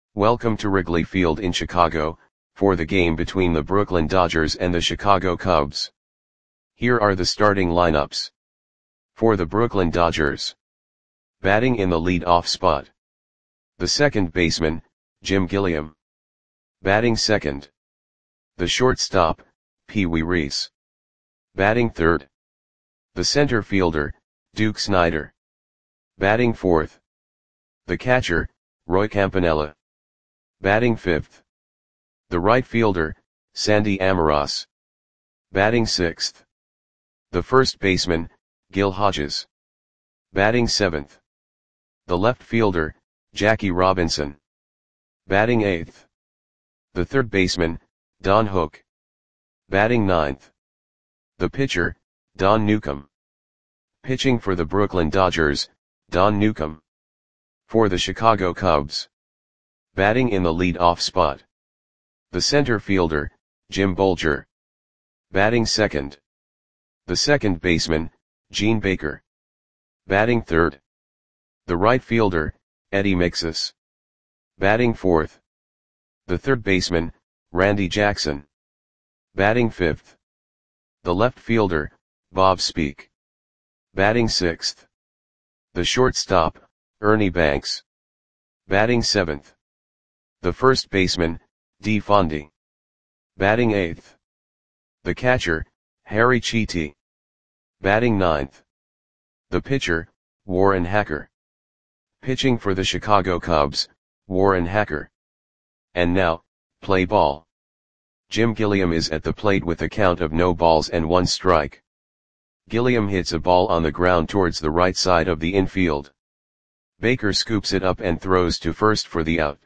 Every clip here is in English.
Welcome to Wrigley Field in Chicago, for the game between the Brooklyn Dodgers and the Chicago Cubs. Here are the starting lineups. For the Brooklyn Dodgers. Batting in the lead-off spot. The second baseman, Jim Gilliam. Batting second. The shortstop, Pee Wee Reese. Batting third. The center fielder, Duke Snider. Batting fourth. The catcher, Roy Campanella. Batting fifth. The right fielder, Sandy Allardice. Batting sixth. The first baseman, Gil Hodges. Batting seventh. The left fielder, Jackie Robinson. Batting eighth. The third baseman, Don Hook. Batting ninth. The pitcher, Don Newcombe. Pitching for the Brooklyn Dodgers, Don Newcombe. For the Chicago Cubs. Batting in the lead-off spot. The center fielder, Jim Bolger. Batting second. The second baseman, Gene Baker. Batting third. The right fielder, Eddie Mixus. Batting fourth. The third baseman, Randy Jackson. Batting fifth. The left fielder, Bob Speak. Batting sixth. The shortstop, Ernie Banks. Batting seventh. The first baseman, Dee Fondy. Batting eighth. The catcher, Harry Cheety. Batting ninth. The pitcher, Warren Hacker. Pitching for the Chicago Cubs, Warren Hacker. And now, play ball. Jim Gilliam is at the plate with a count of no balls and 1 strike. Gilliam hits a ball on the ground towards the right side of the infield. Baker scoops it up and throws to first for the out.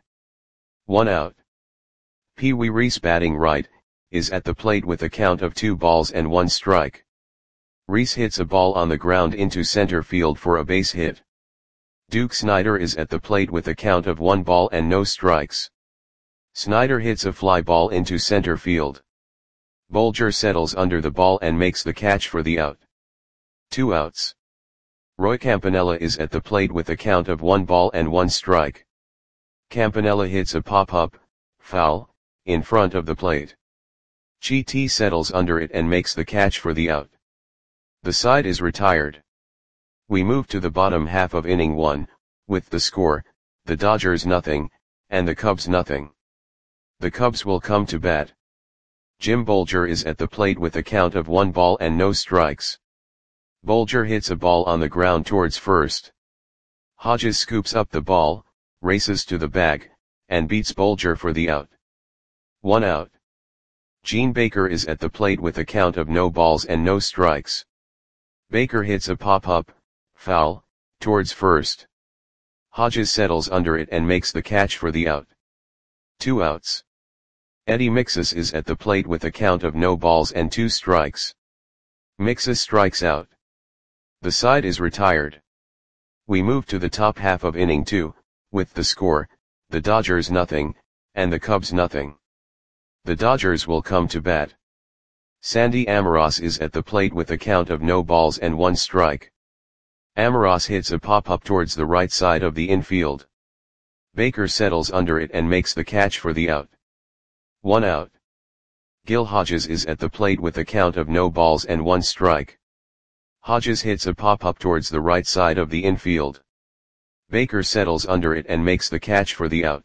1 out. Pee Wee Reese, batting right, is at the plate with a count of 2 balls and 1 strike. Reese hits a ball on the ground into center field for a base hit. Duke Snider is at the plate with a count of 1 ball and no strikes. Snider hits a fly ball into center field. Bolger settles under the ball and makes the catch for the out. 2 outs. Roy Campanella is at the plate with a count of 1 ball and 1 strike. Campanella hits a pop-up, foul, in front of the plate. Cheety settles under it and makes the catch for the out. The side is retired. We move to the bottom half of inning 1, with the score, the Dodgers nothing, and the Cubs nothing. The Cubs will come to bat. Jim Bolger is at the plate with a count of 1 ball and no strikes. Bolger hits a ball on the ground towards first. Hodges scoops up the ball, races to the bag, and beats Bolger for the out. 1 out. Gene Baker is at the plate with a count of no balls and no strikes. Baker hits a pop-up, foul, towards first. Hodges settles under it and makes the catch for the out. 2 outs. Eddie Mixus is at the plate with a count of no balls and 2 strikes. Mixus strikes out. The side is retired. We move to the top half of inning 2, with the score, the Dodgers nothing, and the Cubs nothing. The Dodgers will come to bat. Sandy Allardice is at the plate with a count of no balls and 1 strike. Allardice hits a pop-up towards the right side of the infield. Baker settles under it and makes the catch for the out. 1 out. Gil Hodges is at the plate with a count of no balls and 1 strike. Hodges hits a pop-up towards the right side of the infield. Baker settles under it and makes the catch for the out.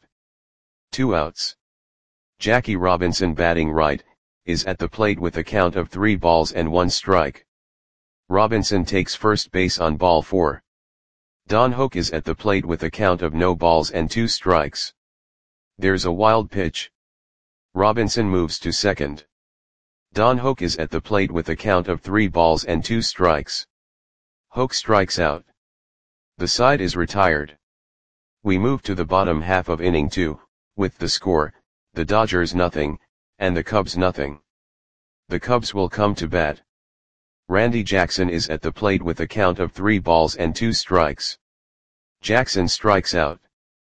2 outs. Jackie Robinson, batting right, is at the plate with a count of 3 balls and 1 strike. Robinson takes first base on ball 4. Don Hook is at the plate with a count of no balls and 2 strikes. There's a wild pitch. Robinson moves to second. Don Hook is at the plate with a count of 3 balls and 2 strikes. Hook strikes out. The side is retired. We move to the bottom half of inning 2, with the score, the Dodgers nothing, and the Cubs nothing. The Cubs will come to bat. Randy Jackson is at the plate with a count of 3 balls and 2 strikes. Jackson strikes out.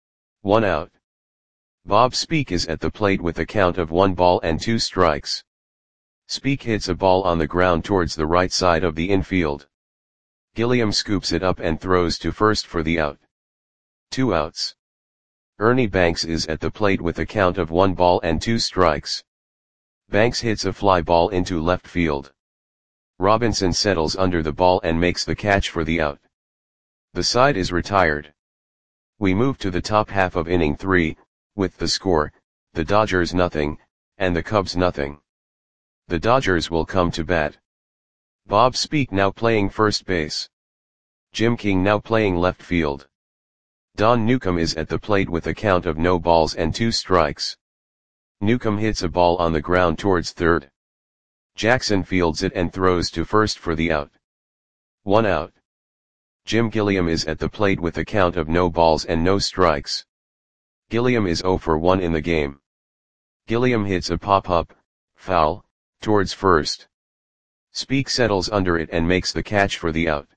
1 out. Bob Speak is at the plate with a count of 1 ball and 2 strikes. Speak hits a ball on the ground towards the right side of the infield. Gilliam scoops it up and throws to first for the out. 2 outs. Ernie Banks is at the plate with a count of 1 ball and 2 strikes. Banks hits a fly ball into left field. Robinson settles under the ball and makes the catch for the out. The side is retired. We move to the top half of inning 3, with the score, the Dodgers nothing, and the Cubs nothing. The Dodgers will come to bat. Bob Speak now playing first base. Jim King now playing left field. Don Newcomb is at the plate with a count of no balls and 2 strikes. Newcomb hits a ball on the ground towards third. Jackson fields it and throws to first for the out. 1 out. Jim Gilliam is at the plate with a count of no balls and no strikes. Gilliam is 0 for 1 in the game. Gilliam hits a pop-up, foul, towards first. Speak settles under it and makes the catch for the out.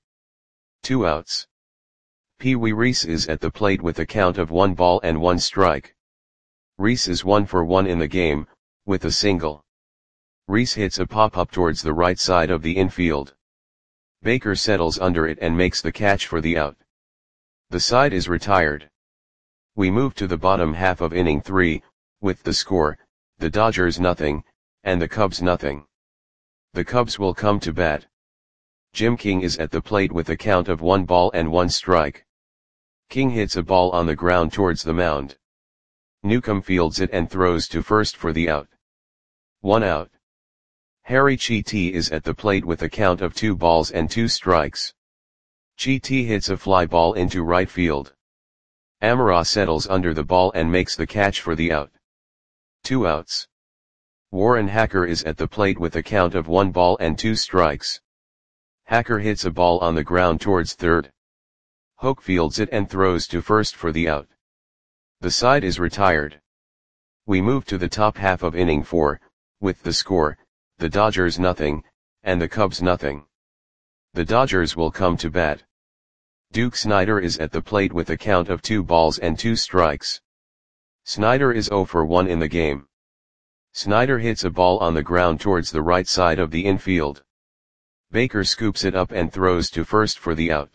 2 outs. Pee Wee Reese is at the plate with a count of 1 ball and 1 strike. Reese is 1 for 1 in the game, with a single. Reese hits a pop-up towards the right side of the infield. Baker settles under it and makes the catch for the out. The side is retired. We move to the bottom half of inning 3, with the score, the Dodgers nothing, and the Cubs nothing. The Cubs will come to bat. Jim King is at the plate with a count of 1 ball and 1 strike. King hits a ball on the ground towards the mound. Newcomb fields it and throws to first for the out. 1 out. Harry Chiti is at the plate with a count of 2 balls and 2 strikes. Chiti hits a fly ball into right field. Amara settles under the ball and makes the catch for the out. 2 outs. Warren Hacker is at the plate with a count of 1 ball and 2 strikes. Hacker hits a ball on the ground towards third. Hoke fields it and throws to first for the out. The side is retired. We move to the top half of inning 4, with the score, the Dodgers nothing, and the Cubs nothing. The Dodgers will come to bat. Duke Snider is at the plate with a count of 2 balls and 2 strikes. Snider is 0 for 1 in the game. Snider hits a ball on the ground towards the right side of the infield. Baker scoops it up and throws to first for the out.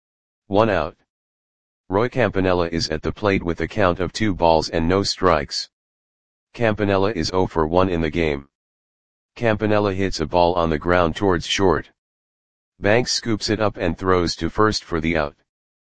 1 out. Roy Campanella is at the plate with a count of 2 balls and no strikes. Campanella is 0 for 1 in the game. Campanella hits a ball on the ground towards short. Banks scoops it up and throws to first for the out.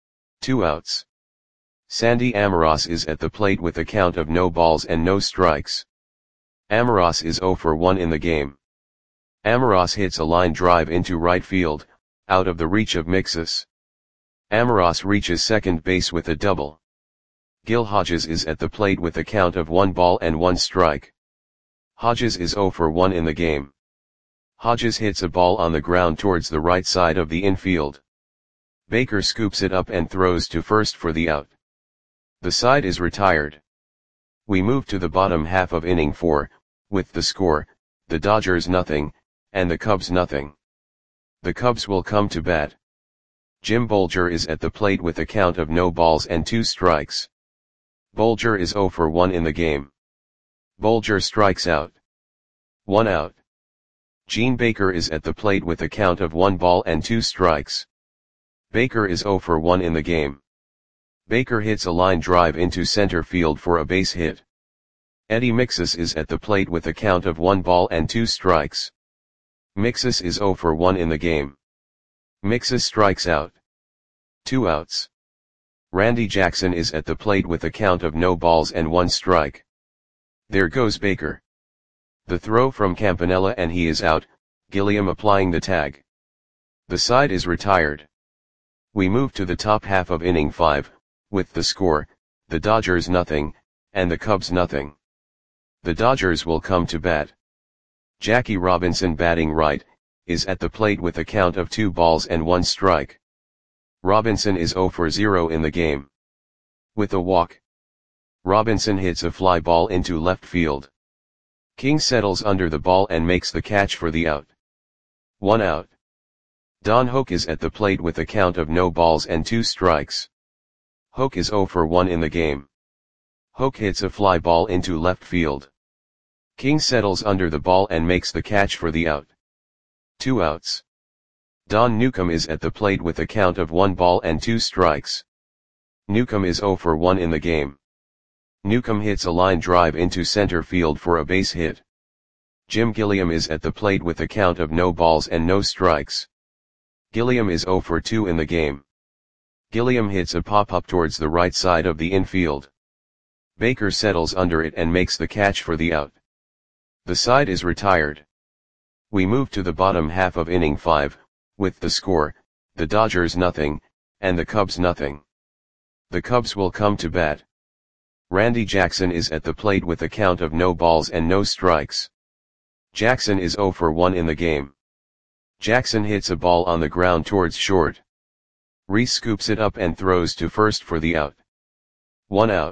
2 outs. Sandy Amaros is at the plate with a count of no balls and no strikes. Amaros is 0 for 1 in the game. Amaros hits a line drive into right field, out of the reach of Mixus. Amaros reaches second base with a double. Gil Hodges is at the plate with a count of 1 ball and 1 strike. Hodges is 0 for 1 in the game. Hodges hits a ball on the ground towards the right side of the infield. Baker scoops it up and throws to first for the out. The side is retired. We move to the bottom half of inning 4, with the score, the Dodgers nothing, and the Cubs nothing. The Cubs will come to bat. Jim Bolger is at the plate with a count of no balls and 2 strikes. Bolger is 0 for 1 in the game. Bolger strikes out. 1 out. Gene Baker is at the plate with a count of 1 ball and 2 strikes. Baker is 0 for 1 in the game. Baker hits a line drive into center field for a base hit. Eddie Mixus is at the plate with a count of 1 ball and 2 strikes. Mixus is 0 for 1 in the game. Mixus strikes out. 2 outs. Randy Jackson is at the plate with a count of no balls and 1 strike. There goes Baker. The throw from Campanella and he is out, Gilliam applying the tag. The side is retired. We move to the top half of inning 5, with the score, the Dodgers nothing, and the Cubs nothing. The Dodgers will come to bat. Jackie Robinson batting right, is at the plate with a count of 2 balls and 1 strike. Robinson is 0 for 0 in the game. With a walk. Robinson hits a fly ball into left field. King settles under the ball and makes the catch for the out. 1 out. Don Hoke is at the plate with a count of no balls and 2 strikes. Hoke is 0 for 1 in the game. Hoke hits a fly ball into left field. King settles under the ball and makes the catch for the out. 2 outs. Don Newcomb is at the plate with a count of 1 ball and 2 strikes. Newcomb is 0 for 1 in the game. Newcomb hits a line drive into center field for a base hit. Jim Gilliam is at the plate with a count of no balls and no strikes. Gilliam is 0 for 2 in the game. Gilliam hits a pop-up towards the right side of the infield. Baker settles under it and makes the catch for the out. The side is retired. We move to the bottom half of inning 5, with the score, the Dodgers nothing, and the Cubs nothing. The Cubs will come to bat. Randy Jackson is at the plate with a count of no balls and no strikes. Jackson is 0 for 1 in the game. Jackson hits a ball on the ground towards short. Reese scoops it up and throws to first for the out. 1 out.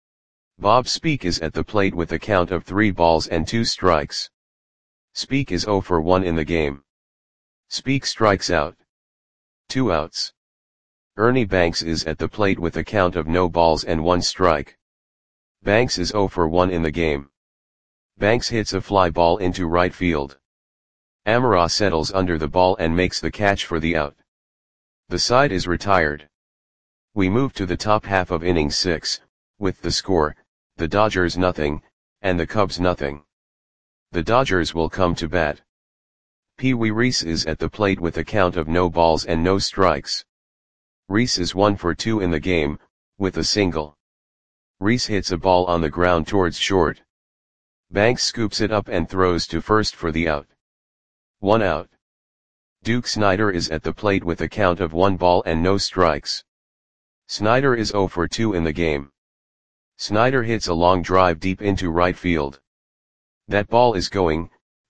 Bob Speak is at the plate with a count of 3 balls and 2 strikes. Speak is 0 for 1 in the game. Speak strikes out. 2 outs. Ernie Banks is at the plate with a count of no balls and 1 strike. Banks is 0 for 1 in the game. Banks hits a fly ball into right field. Amara settles under the ball and makes the catch for the out. The side is retired. We move to the top half of inning 6, with the score, the Dodgers nothing, and the Cubs nothing. The Dodgers will come to bat. Pee Wee Reese is at the plate with a count of no balls and no strikes. Reese is 1 for 2 in the game, with a single. Reese hits a ball on the ground towards short. Banks scoops it up and throws to first for the out. 1 out. Duke Snider is at the plate with a count of 1 ball and no strikes. Snider is 0 for 2 in the game. Snider hits a long drive deep into right field. That ball is going,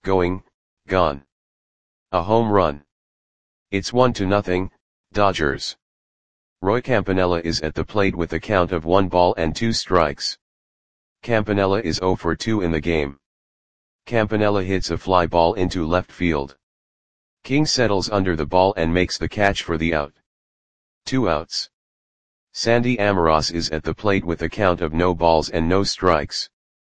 gone. A home run. It's 1-0, Dodgers. Roy Campanella is at the plate with a count of 1 ball and 2 strikes. Campanella is 0 for 2 in the game. Campanella hits a fly ball into left field. King settles under the ball and makes the catch for the out. 2 outs. Sandy Amaros is at the plate with a count of no balls and no strikes.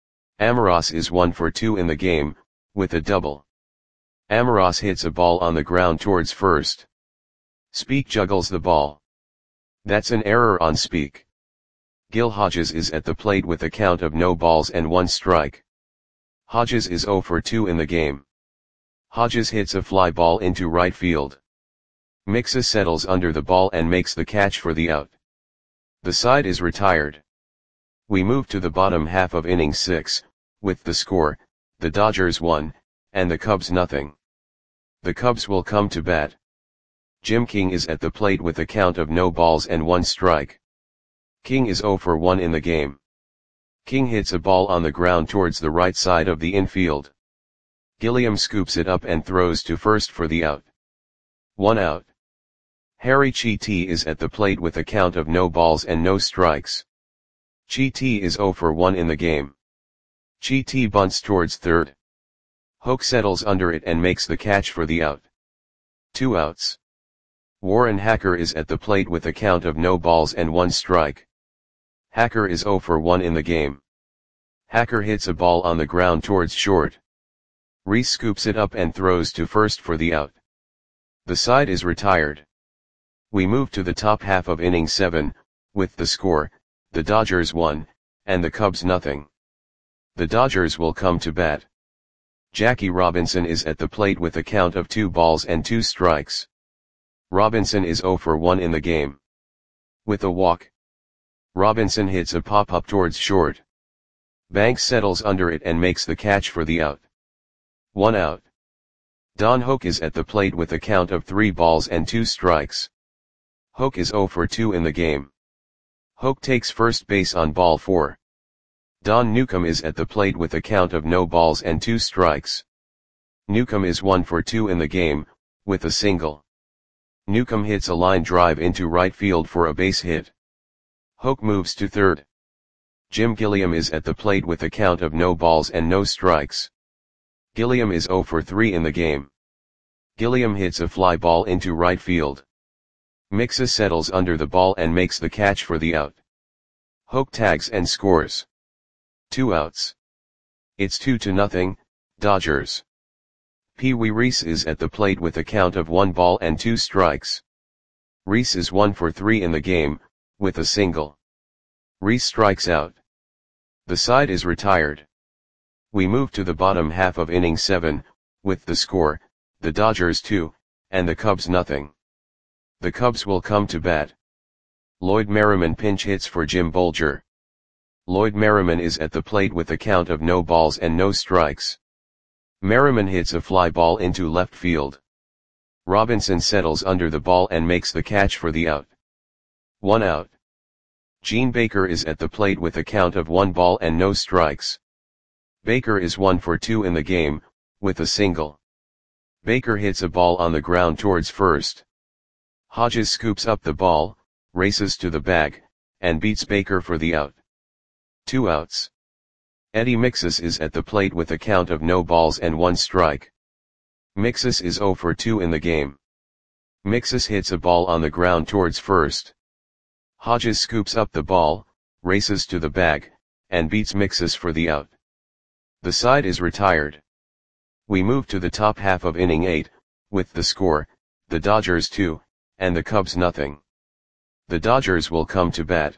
Amaros is 1 for 2 in the game, with a double. Amaros hits a ball on the ground towards first. Speak juggles the ball. That's an error on Speak. Gil Hodges is at the plate with a count of no balls and 1 strike. Hodges is 0 for 2 in the game. Hodges hits a fly ball into right field. Mixa settles under the ball and makes the catch for the out. The side is retired. We move to the bottom half of inning 6, with the score, the Dodgers 1, and the Cubs nothing. The Cubs will come to bat. Jim King is at the plate with a count of no balls and 1 strike. King is 0 for 1 in the game. King hits a ball on the ground towards the right side of the infield. Gilliam scoops it up and throws to first for the out. 1 out. Harry Chiti is at the plate with a count of no balls and no strikes. Chiti is 0 for 1 in the game. Chiti bunts towards third. Hoke settles under it and makes the catch for the out. 2 outs. Warren Hacker is at the plate with a count of no balls and 1 strike. Hacker is 0 for 1 in the game. Hacker hits a ball on the ground towards short. Reese scoops it up and throws to first for the out. The side is retired. We move to the top half of inning 7, with the score, the Dodgers 1, and the Cubs nothing. The Dodgers will come to bat. Jackie Robinson is at the plate with a count of 2 balls and 2 strikes. Robinson is 0 for 1 in the game. With a walk. Robinson hits a pop-up towards short. Banks settles under it and makes the catch for the out. 1 out. Don Hoke is at the plate with a count of 3 balls and 2 strikes. Hoke is 0 for 2 in the game. Hoke takes first base on ball 4. Don Newcomb is at the plate with a count of no balls and 2 strikes. Newcomb is 1 for 2 in the game, with a single. Newcomb hits a line drive into right field for a base hit. Hoke moves to third. Jim Gilliam is at the plate with a count of no balls and no strikes. Gilliam is 0 for 3 in the game. Gilliam hits a fly ball into right field. Mixa settles under the ball and makes the catch for the out. Hoke tags and scores. 2 outs. It's 2-0, Dodgers. Pee Wee Reese is at the plate with a count of 1 ball and 2 strikes. Reese is 1 for 3 in the game, with a single. Reese strikes out. The side is retired. We move to the bottom half of inning 7, with the score, the Dodgers 2, and the Cubs nothing. The Cubs will come to bat. Lloyd Merriman pinch hits for Jim Bolger. Lloyd Merriman is at the plate with a count of no balls and no strikes. Merriman hits a fly ball into left field. Robinson settles under the ball and makes the catch for the out. 1 out. Gene Baker is at the plate with a count of 1 ball and no strikes. Baker is 1 for 2 in the game, with a single. Baker hits a ball on the ground towards first. Hodges scoops up the ball, races to the bag, and beats Baker for the out. 2 outs. Eddie Mixus is at the plate with a count of no balls and 1 strike. Mixus is 0 for 2 in the game. Mixus hits a ball on the ground towards first. Hodges scoops up the ball, races to the bag, and beats Mixus for the out. The side is retired. We move to the top half of inning 8, with the score, the Dodgers 2, and the Cubs nothing. The Dodgers will come to bat.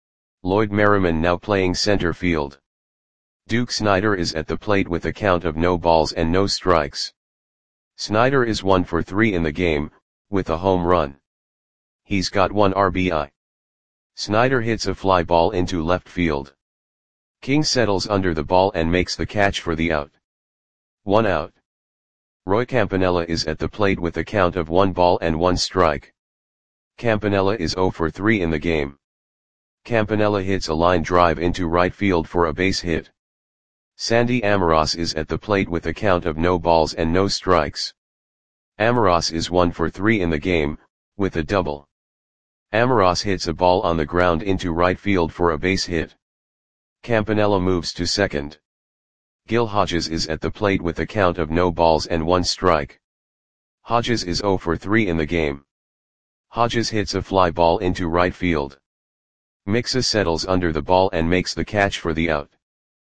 Lloyd Merriman now playing center field. Duke Snider is at the plate with a count of no balls and no strikes. Snider is 1 for 3 in the game, with a home run. He's got 1 RBI. Snider hits a fly ball into left field. King settles under the ball and makes the catch for the out. 1 out. Roy Campanella is at the plate with a count of 1 ball and 1 strike. Campanella is 0 for 3 in the game. Campanella hits a line drive into right field for a base hit. Sandy Amoros is at the plate with a count of no balls and no strikes. Amoros is 1 for 3 in the game, with a double. Amoros hits a ball on the ground into right field for a base hit. Campanella moves to second. Gil Hodges is at the plate with a count of no balls and 1 strike. Hodges is 0 for 3 in the game. Hodges hits a fly ball into right field. Mixus settles under the ball and makes the catch for the out.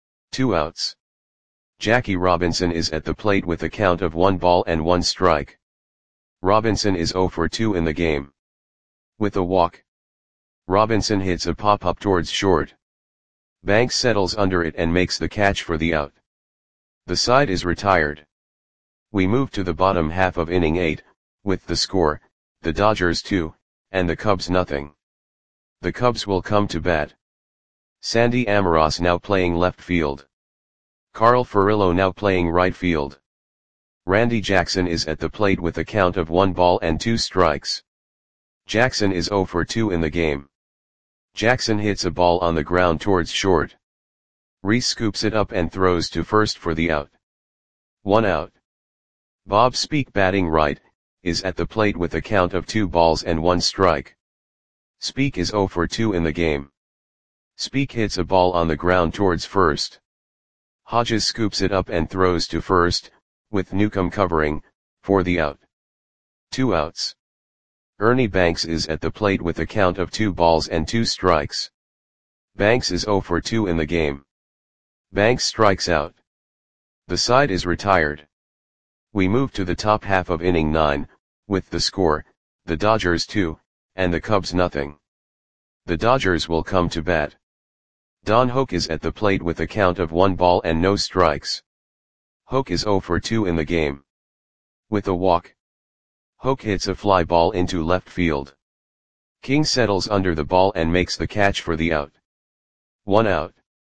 2 outs. Jackie Robinson is at the plate with a count of 1 ball and 1 strike. Robinson is 0 for 2 in the game. With a walk. Robinson hits a pop-up towards short. Banks settles under it and makes the catch for the out. The side is retired. We move to the bottom half of inning 8, with the score, the Dodgers 2, and the Cubs nothing. The Cubs will come to bat. Sandy Amoros now playing left field. Carl Furillo now playing right field. Randy Jackson is at the plate with a count of 1 ball and 2 strikes. Jackson is 0 for 2 in the game. Jackson hits a ball on the ground towards short. Reese scoops it up and throws to first for the out. 1 out. Bob Speak batting right, is at the plate with a count of 2 balls and 1 strike. Speak is 0 for 2 in the game. Speak hits a ball on the ground towards first. Hodges scoops it up and throws to first, with Newcomb covering, for the out. 2 outs. Ernie Banks is at the plate with a count of 2 balls and 2 strikes. Banks is 0 for 2 in the game. Banks strikes out. The side is retired. We move to the top half of inning 9, with the score, the Dodgers 2, and the Cubs nothing. The Dodgers will come to bat. Don Hoak is at the plate with a count of 1 ball and no strikes. Hoak is 0 for 2 in the game. With a walk. Hoak hits a fly ball into left field. King settles under the ball and makes the catch for the out. 1 out.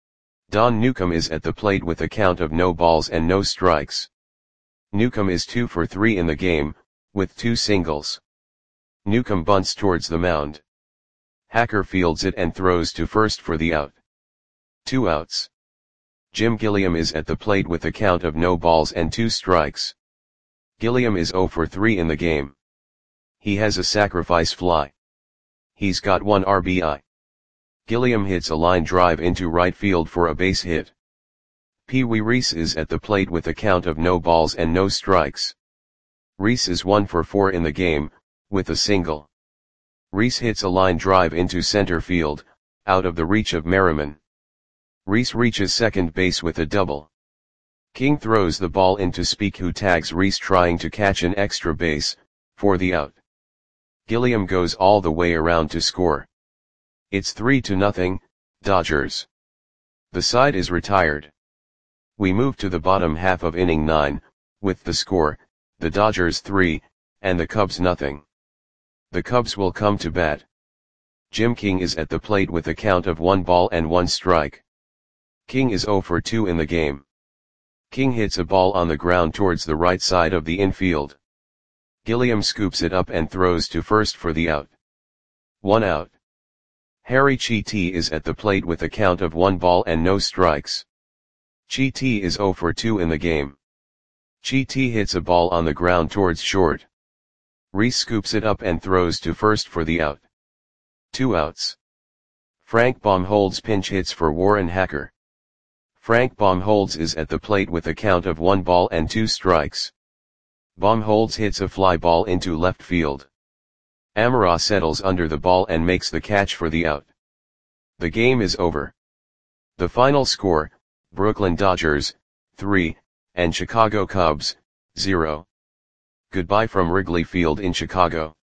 Don Newcomb is at the plate with a count of no balls and no strikes. Newcomb is 2 for 3 in the game, with 2 singles. Newcomb bunts towards the mound. Hacker fields it and throws to first for the out. 2 outs. Jim Gilliam is at the plate with a count of no balls and 2 strikes. Gilliam is 0 for 3 in the game. He has a sacrifice fly. He's got 1 RBI. Gilliam hits a line drive into right field for a base hit. Pee Wee Reese is at the plate with a count of no balls and no strikes. Reese is 1 for 4 in the game, with a single. Reese hits a line drive into center field, out of the reach of Merriman. Reese reaches second base with a double. King throws the ball into Speak, who tags Reese trying to catch an extra base, for the out. Gilliam goes all the way around to score. It's 3-0, Dodgers. The side is retired. We move to the bottom half of inning 9, with the score, the Dodgers 3, and the Cubs nothing. The Cubs will come to bat. Jim King is at the plate with a count of 1 ball and 1 strike. King is 0 for 2 in the game. King hits a ball on the ground towards the right side of the infield. Gilliam scoops it up and throws to first for the out. 1 out. Harry Chiti is at the plate with a count of 1 ball and no strikes. Chiti is 0 for 2 in the game. Chiti hits a ball on the ground towards short. Reese scoops it up and throws to first for the out. 2 outs. Frank Baumholtz pinch hits for Warren Hacker. Frank Baumholtz is at the plate with a count of 1 ball and 2 strikes. Baumholtz hits a fly ball into left field. Amara settles under the ball and makes the catch for the out. The game is over. The final score, Brooklyn Dodgers, 3, and Chicago Cubs, 0. Goodbye from Wrigley Field in Chicago.